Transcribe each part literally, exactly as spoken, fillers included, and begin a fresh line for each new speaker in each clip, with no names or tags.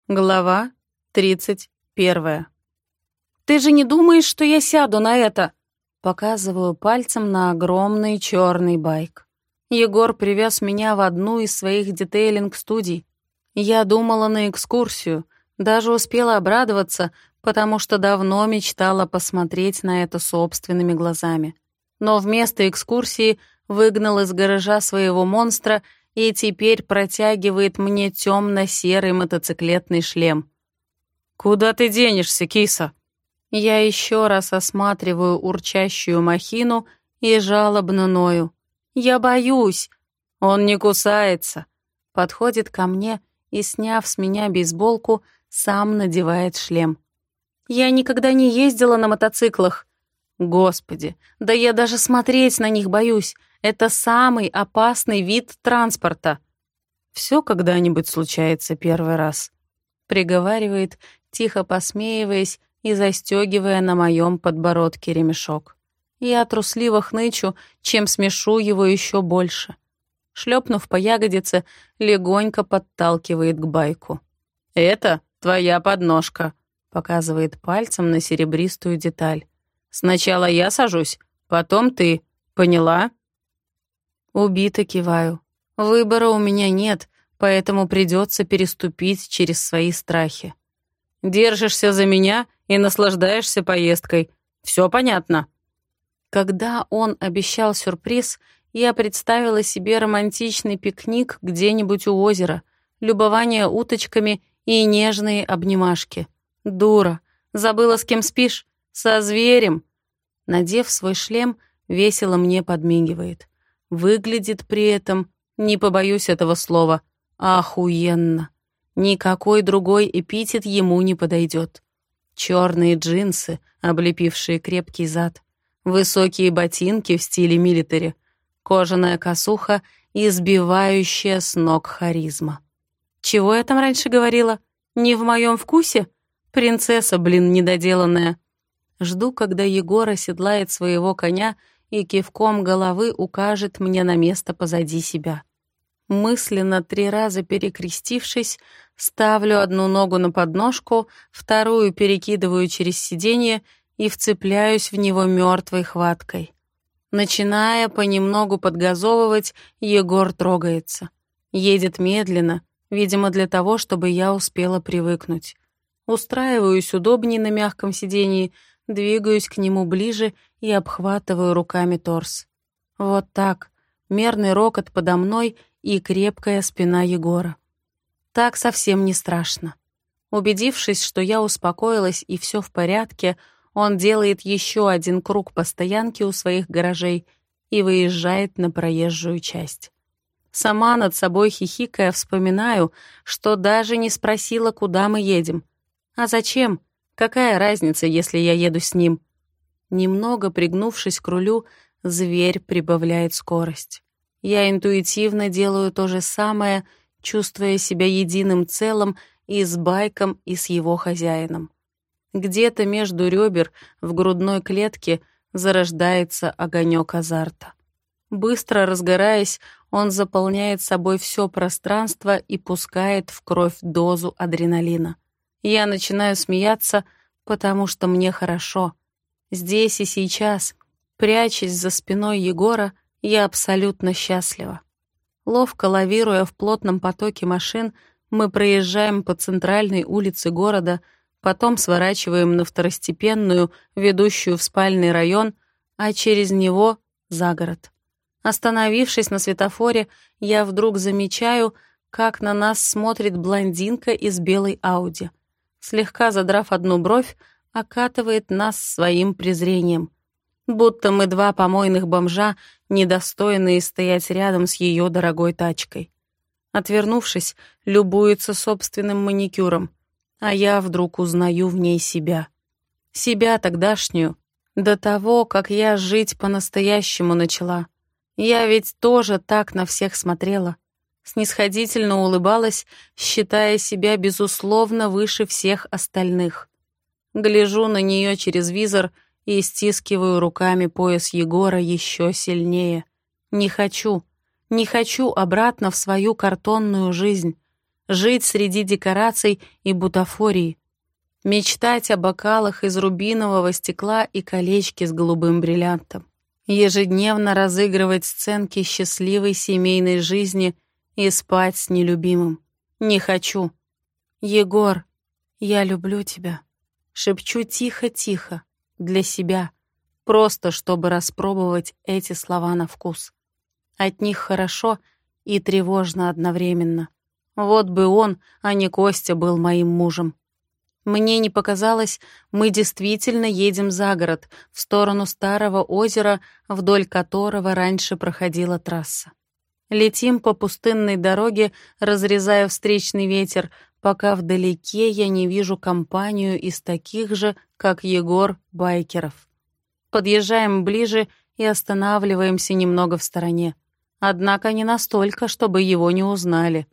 Глава тридцать первая. «Ты же не думаешь, что я сяду на это?» Показываю пальцем на огромный черный байк. Егор привез меня в одну из своих детейлинг-студий. Я думала на экскурсию, даже успела обрадоваться, потому что давно мечтала посмотреть на это собственными глазами. Но вместо экскурсии выгнал из гаража своего монстра и теперь протягивает мне темно-серый мотоциклетный шлем. «Куда ты денешься, киса?» Я еще раз осматриваю урчащую махину и жалобно ною. «Я боюсь!» «Он не кусается!» Подходит ко мне и, сняв с меня бейсболку, сам надевает шлем. «Я никогда не ездила на мотоциклах!» «Господи, да я даже смотреть на них боюсь! Это самый опасный вид транспорта!» «Все когда-нибудь случается первый раз», — приговаривает, тихо посмеиваясь и застегивая на моем подбородке ремешок. Я трусливо хнычу, чем смешу его еще больше. Шлепнув по ягодице, легонько подталкивает к байку. «Это твоя подножка», — показывает пальцем на серебристую деталь. «Сначала я сажусь, потом ты. Поняла?» Убито киваю. Выбора у меня нет, поэтому придется переступить через свои страхи. «Держишься за меня и наслаждаешься поездкой. Все понятно?» Когда он обещал сюрприз, я представила себе романтичный пикник где-нибудь у озера, любование уточками и нежные обнимашки. Дура, забыла, с кем спишь? Со зверем. Надев свой шлем, весело мне подмигивает. Выглядит при этом, не побоюсь этого слова, охуенно. Никакой другой эпитет ему не подойдет. Черные джинсы, облепившие крепкий зад, высокие ботинки в стиле милитари, кожаная косуха и сбивающая с ног харизма. Чего я там раньше говорила? Не в моем вкусе? Принцесса, блин, недоделанная. Жду, когда Егор оседлает своего коня и кивком головы укажет мне на место позади себя. Мысленно три раза перекрестившись, ставлю одну ногу на подножку, вторую перекидываю через сиденье и вцепляюсь в него мертвой хваткой. Начиная понемногу подгазовывать, Егор трогается. Едет медленно, видимо, для того, чтобы я успела привыкнуть. Устраиваюсь удобнее на мягком сиденье, двигаюсь к нему ближе и обхватываю руками торс. Вот так, мерный рокот подо мной и крепкая спина Егора. Так совсем не страшно. Убедившись, что я успокоилась и все в порядке, он делает еще один круг по стоянке у своих гаражей и выезжает на проезжую часть. Сама над собой хихикая вспоминаю, что даже не спросила, куда мы едем. А зачем? Какая разница, если я еду с ним? Немного пригнувшись к рулю, зверь прибавляет скорость. Я интуитивно делаю то же самое, чувствуя себя единым целым и с байком, и с его хозяином. Где-то между ребер в грудной клетке зарождается огонек азарта. Быстро разгораясь, он заполняет собой все пространство и пускает в кровь дозу адреналина. Я начинаю смеяться, потому что мне хорошо. Здесь и сейчас, прячась за спиной Егора, я абсолютно счастлива. Ловко лавируя в плотном потоке машин, мы проезжаем по центральной улице города, потом сворачиваем на второстепенную, ведущую в спальный район, а через него — за город. Остановившись на светофоре, я вдруг замечаю, как на нас смотрит блондинка из белой Ауди. Слегка задрав одну бровь, окатывает нас своим презрением. Будто мы два помойных бомжа, недостойные стоять рядом с ее дорогой тачкой. Отвернувшись, любуется собственным маникюром, а я вдруг узнаю в ней себя. Себя тогдашнюю, до того, как я жить по-настоящему начала. Я ведь тоже так на всех смотрела. Снисходительно улыбалась, считая себя, безусловно, выше всех остальных. Гляжу на нее через визор и стискиваю руками пояс Егора еще сильнее. Не хочу, не хочу обратно в свою картонную жизнь. жить среди декораций и бутафории, мечтать о бокалах из рубинового стекла и колечке с голубым бриллиантом, ежедневно разыгрывать сценки счастливой семейной жизни и спать с нелюбимым. Не хочу. Егор, я люблю тебя. Шепчу тихо-тихо, для себя, просто чтобы распробовать эти слова на вкус. От них хорошо и тревожно одновременно. Вот бы он, а не Костя, был моим мужем. Мне не показалось, мы действительно едем за город, в сторону старого озера, вдоль которого раньше проходила трасса. Летим по пустынной дороге, разрезая встречный ветер, пока вдалеке я не вижу компанию из таких же, как Егор, байкеров. Подъезжаем ближе и останавливаемся немного в стороне. Однако не настолько, чтобы его не узнали.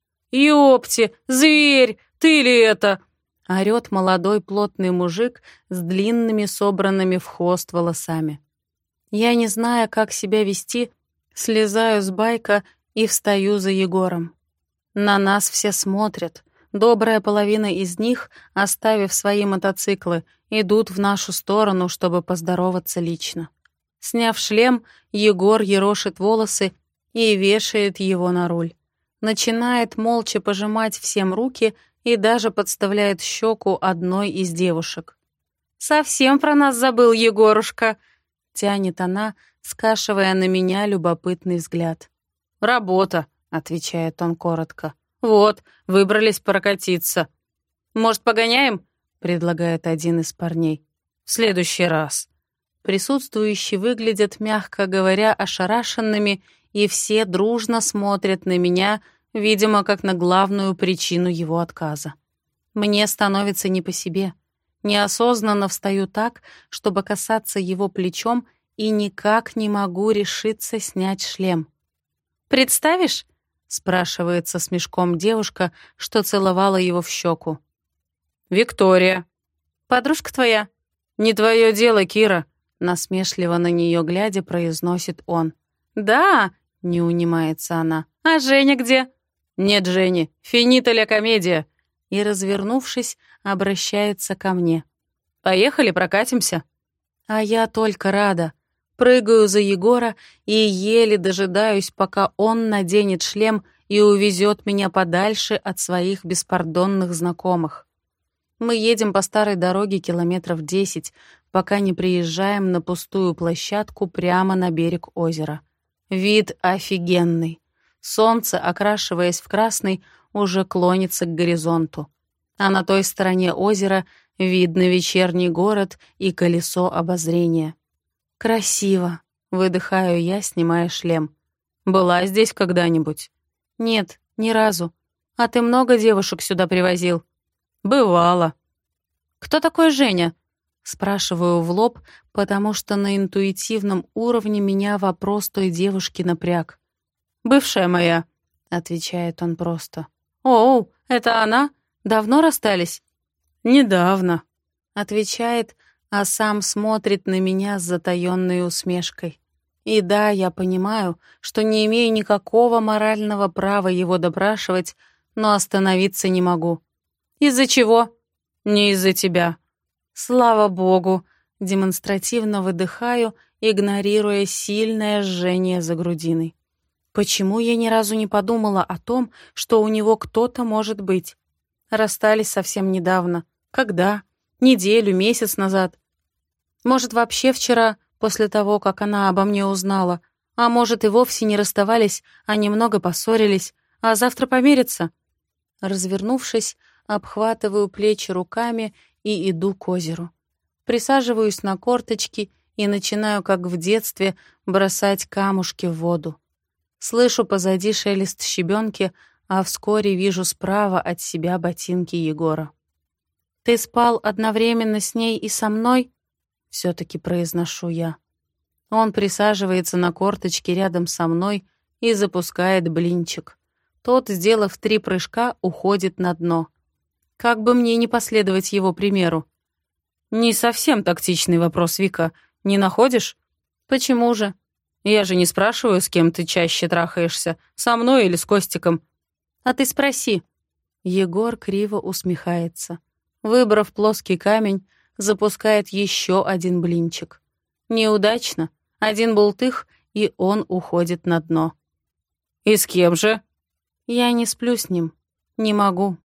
«Ёпти, зверь, ты ли это?» — орёт молодой плотный мужик с длинными собранными в хвост волосами. Я, не зная, как себя вести, слезаю с байка и встаю за Егором. На нас все смотрят. Добрая половина из них, оставив свои мотоциклы, идут в нашу сторону, чтобы поздороваться лично. Сняв шлем, Егор ерошит волосы и вешает его на руль. Начинает молча пожимать всем руки и даже подставляет щеку одной из девушек. «Совсем про нас забыл, Егорушка!» — тянет она, скашивая на меня любопытный взгляд. «Работа», — отвечает он коротко. «Вот, выбрались прокатиться». «Может, погоняем?» — предлагает один из парней. «В следующий раз». Присутствующие выглядят, мягко говоря, ошарашенными, и все дружно смотрят на меня, видимо, как на главную причину его отказа. Мне становится не по себе. Неосознанно встаю так, чтобы касаться его плечом, и никак не могу решиться снять шлем. «Представишь?» — спрашивает со смешком девушка, что целовала его в щеку. «Виктория». «Подружка твоя?» «Не твое дело, Кира», — насмешливо на нее глядя произносит он. «Да», — не унимается она. «А Женя где?» «Нет Жени, финита ля комедия». И, развернувшись, обращается ко мне. «Поехали, прокатимся». А я только рада. Прыгаю за Егора и еле дожидаюсь, пока он наденет шлем и увезет меня подальше от своих беспардонных знакомых. Мы едем по старой дороге километров десять, пока не приезжаем на пустую площадку прямо на берег озера. Вид офигенный. Солнце, окрашиваясь в красный, уже клонится к горизонту. А на той стороне озера видно вечерний город и колесо обозрения. «Красиво», — выдыхаю я, снимая шлем. «Была здесь когда-нибудь?» «Нет, ни разу. А ты много девушек сюда привозил?» «Бывало». «Кто такой Женя?» Спрашиваю в лоб, потому что на интуитивном уровне меня вопрос той девушки напряг. «Бывшая моя», — отвечает он просто. «Оу, это она? Давно расстались?» «Недавно», — отвечает, а сам смотрит на меня с затаённой усмешкой. И да, я понимаю, что не имею никакого морального права его допрашивать, но остановиться не могу. «Из-за чего?» «Не из-за тебя». «Слава богу», — демонстративно выдыхаю, игнорируя сильное жжение за грудиной. Почему я ни разу не подумала о том, что у него кто-то может быть? Расстались совсем недавно. Когда? Неделю, месяц назад. Может, вообще вчера, после того, как она обо мне узнала. А может, и вовсе не расставались, а немного поссорились. А завтра помирятся? Развернувшись, обхватываю плечи руками и иду к озеру. Присаживаюсь на корточки и начинаю, как в детстве, бросать камушки в воду. Слышу позади шелест щебенки, а вскоре вижу справа от себя ботинки Егора. «Ты спал одновременно с ней и со мной?» — все-таки произношу я. Он присаживается на корточки рядом со мной и запускает блинчик. Тот, сделав три прыжка, уходит на дно. Как бы мне не последовать его примеру? «Не совсем тактичный вопрос, Вика. Не находишь?» «Почему же?» «Я же не спрашиваю, с кем ты чаще трахаешься, со мной или с Костиком». «А ты спроси». Егор криво усмехается. Выбрав плоский камень, запускает еще один блинчик. Неудачно. Один бултых, и он уходит на дно. «И с кем же?» «Я не сплю с ним. Не могу».